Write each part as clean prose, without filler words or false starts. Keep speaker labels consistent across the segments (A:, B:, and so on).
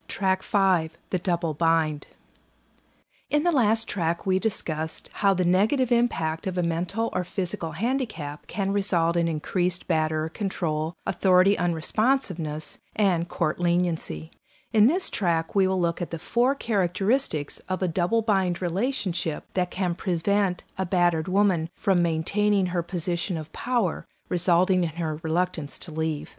A: Track 5, the double bind. In the last track, we discussed how the negative impact of a mental or physical handicap can result in increased batterer control, authority unresponsiveness, and court leniency. In this track, we will look at the 4 characteristics of a double bind relationship that can prevent a battered woman from maintaining her position of power, resulting in her reluctance to leave.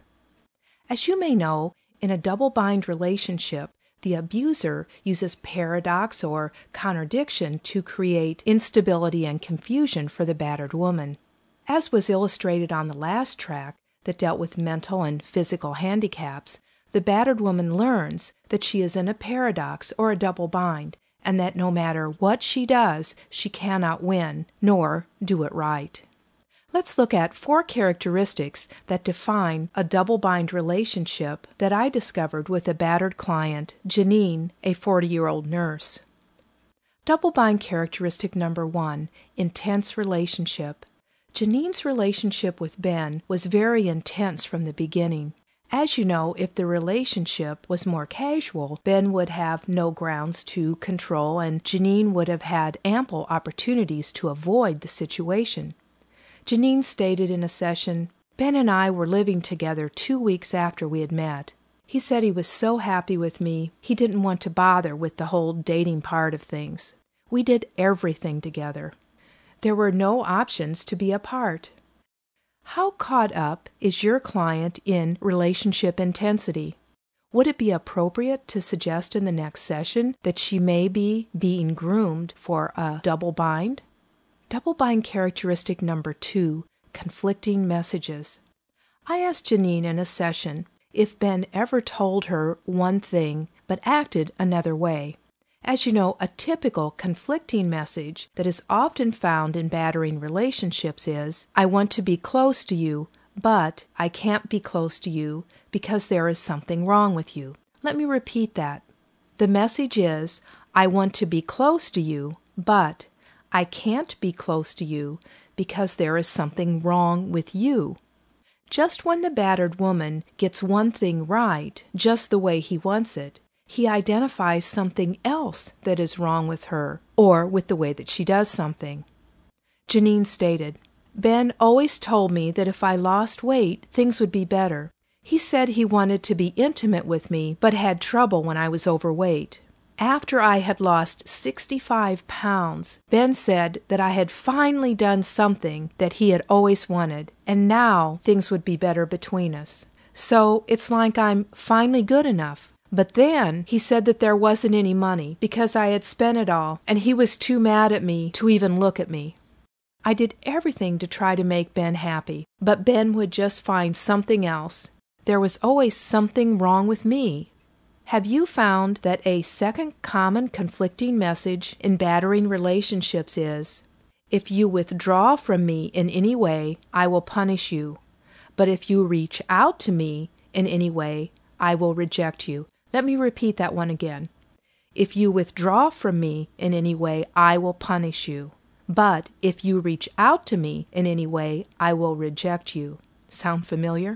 A: As you may know, in a double bind relationship, the abuser uses paradox or contradiction to create instability and confusion for the battered woman. As was illustrated on the last track that dealt with mental and physical handicaps, the battered woman learns that she is in a paradox or a double bind, and that no matter what she does, she cannot win, nor do it right. Let's look at 4 characteristics that define a double bind relationship that I discovered with a battered client, Janine, a 40-year-old nurse. Double bind characteristic number 1, intense relationship. Janine's relationship with Ben was very intense from the beginning. As you know, if the relationship was more casual, Ben would have no grounds to control, and Janine would have had ample opportunities to avoid the situation. Janine stated in a session, "Ben and I were living together 2 weeks after we had met. He said he was so happy with me, he didn't want to bother with the whole dating part of things. We did everything together. There were no options to be apart." How caught up is your client in relationship intensity? Would it be appropriate to suggest in the next session that she may be being groomed for a double bind? Double bind characteristic number 2, conflicting messages. I asked Janine in a session if Ben ever told her one thing but acted another way. As you know, a typical conflicting message that is often found in battering relationships is, "I want to be close to you, but I can't be close to you because there is something wrong with you." Let me repeat that. The message is, "I want to be close to you, but I can't be close to you because there is something wrong with you." Just when the battered woman gets one thing right, just the way he wants it, he identifies something else that is wrong with her, or with the way that she does something. Janine stated, "Ben always told me that if I lost weight, things would be better. He said he wanted to be intimate with me, but had trouble when I was overweight. After I had lost 65 pounds, Ben said that I had finally done something that he had always wanted, and now things would be better between us. So it's like I'm finally good enough. But then he said that there wasn't any money because I had spent it all, and he was too mad at me to even look at me. I did everything to try to make Ben happy, but Ben would just find something else. There was always something wrong with me." Have you found that a second common conflicting message in battering relationships is, "If you withdraw from me in any way, I will punish you. But if you reach out to me in any way, I will reject you"? Let me repeat that one again. "If you withdraw from me in any way, I will punish you. But if you reach out to me in any way, I will reject you." Sound familiar?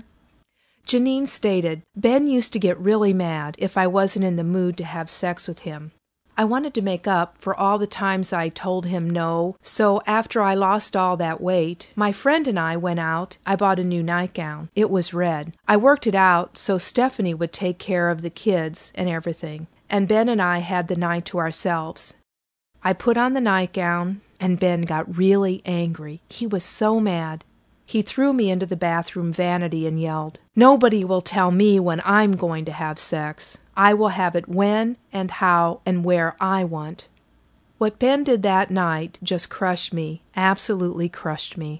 A: Janine stated, "Ben used to get really mad if I wasn't in the mood to have sex with him. I wanted to make up for all the times I told him no, so after I lost all that weight, my friend and I went out. I bought a new nightgown. It was red. I worked it out so Stephanie would take care of the kids and everything, and Ben and I had the night to ourselves. I put on the nightgown, and Ben got really angry. He was so mad. He threw me into the bathroom vanity and yelled, 'Nobody will tell me when I'm going to have sex. I will have it when and how and where I want.' What Ben did that night just crushed me, absolutely crushed me."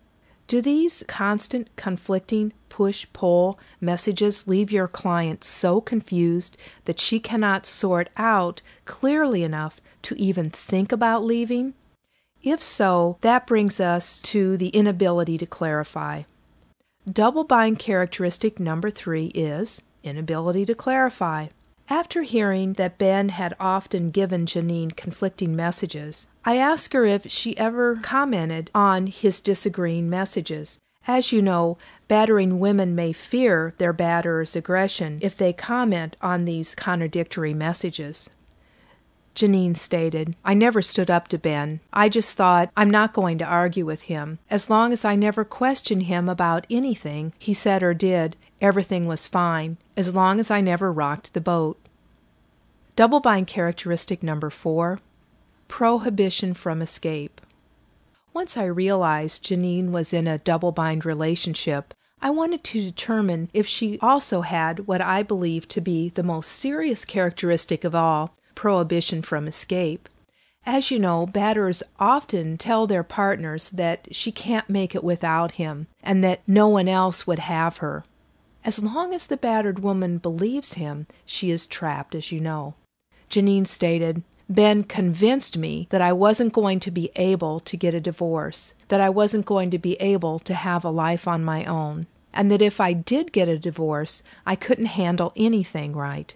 A: Do these constant conflicting push-pull messages leave your client so confused that she cannot sort out clearly enough to even think about leaving? If so, that brings us to the inability to clarify. Double bind characteristic number 3 is inability to clarify. After hearing that Ben had often given Janine conflicting messages, I asked her if she ever commented on his disagreeing messages. As you know, battering women may fear their batterer's aggression if they comment on these contradictory messages. Janine stated, "I never stood up to Ben. I just thought, I'm not going to argue with him. As long as I never questioned him about anything he said or did, everything was fine, as long as I never rocked the boat." Double bind characteristic number 4, prohibition from escape. Once I realized Janine was in a double bind relationship, I wanted to determine if she also had what I believe to be the most serious characteristic of all, prohibition from escape. As you know, batterers often tell their partners that she can't make it without him, and that no one else would have her. As long as the battered woman believes him, she is trapped, as you know. Janine stated, "Ben convinced me that I wasn't going to be able to get a divorce, that I wasn't going to be able to have a life on my own, and that if I did get a divorce, I couldn't handle anything right."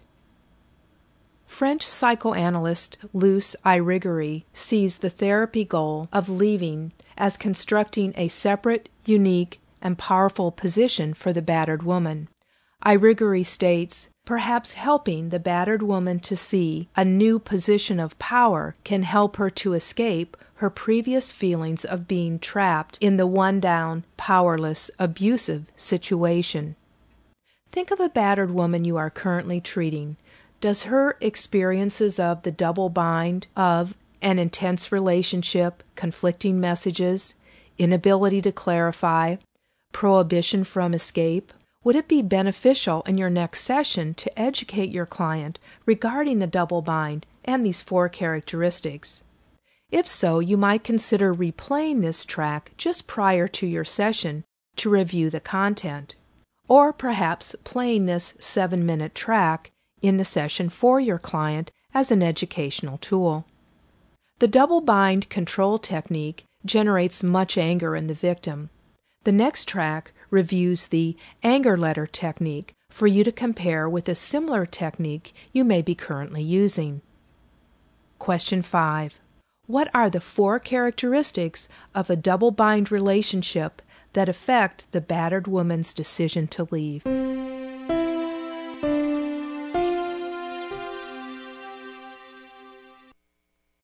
A: French psychoanalyst Luce Irigaray sees the therapy goal of leaving as constructing a separate, unique, and powerful position for the battered woman. Irigaray states, "Perhaps helping the battered woman to see a new position of power can help her to escape her previous feelings of being trapped in the one-down, powerless, abusive situation." Think of a battered woman you are currently treating. Does her experiences of the double bind of an intense relationship, conflicting messages, inability to clarify, prohibition from escape, would it be beneficial in your next session to educate your client regarding the double bind and these 4 characteristics? If so, you might consider replaying this track just prior to your session to review the content, or perhaps playing this 7-minute track in the session for your client as an educational tool. The double bind control technique generates much anger in the victim. The next track reviews the anger letter technique for you to compare with a similar technique you may be currently using. Question 5. What are the 4 characteristics of a double bind relationship that affect the battered woman's decision to leave?